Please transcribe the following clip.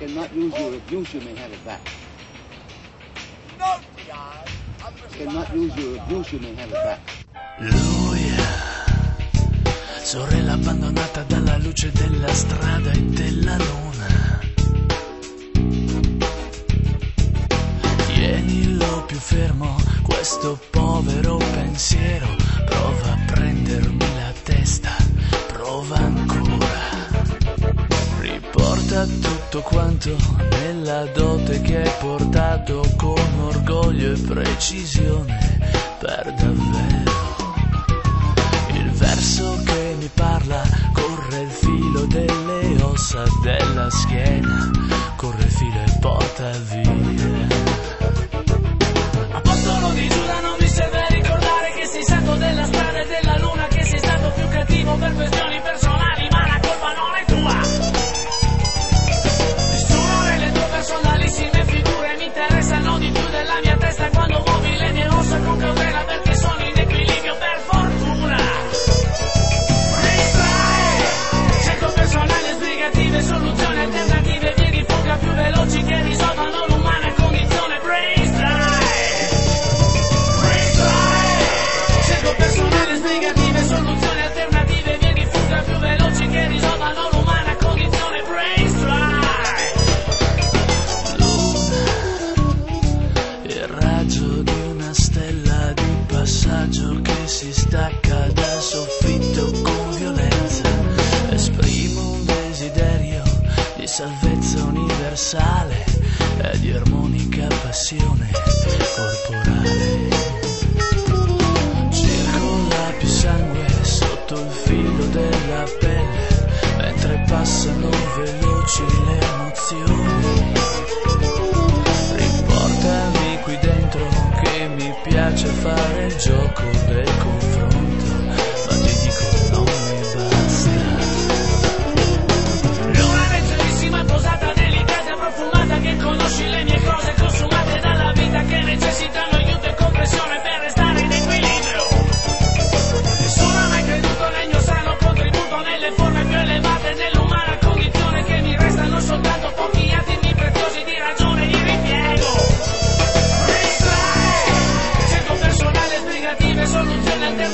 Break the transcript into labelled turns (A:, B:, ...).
A: cannot use your abuse, you may have it back.
B: No, T.I.
A: Cannot use your abuse, you may have it back.
C: Lui è sorella abbandonata dalla luce della strada e della luna. Tienilo più fermo, questo povero pensiero. Prova a prendermi la testa, prova ancora. Riporta tutto quanto nella dote che hai portato con orgoglio e precisione per davvero. Il verso che mi parla corre il filo delle ossa della schiena, corre il filo e porta via. Apostolo di Giuda, non mi serve ricordare che sei santo della strada e della luna, che sei stato più cattivo per questioni personali, ma la colpa non è tua. Personalissime figure mi interessano di più della mia testa quando muovi le mie ossa con cautela perché sono in equilibrio per fortuna. Distrae, cerco personale sbrigative, soluzioni alternative, vie di fuga più veloci che risolvano l'umana condizione. Cerco personale sbrigative, soluzioni alternative, vie di fuga più veloci che risolvano l'umana condizione. Di una stella di passaggio che si stacca dal soffitto con violenza. Esprimo un desiderio di salvezza universale e di armonica passione corporale. Circola più sangue sotto il filo della pelle mentre passano veloci le emozioni. Riportami qui dentro che mi piace fare il gioco del confronto, ma ti dico non mi basta. Luna leggerissima, posata, delicata e profumata, che conosci le mie cose consumate dalla vita, che necessitano aiuto e compressione per restare in equilibrio. Nessuno ha mai creduto nel mio sano contributo nelle forme più elevate dell'umana condizione, che mi restano soltanto pochi attimi preziosi di ragione di ripiego. Soluzioni alternative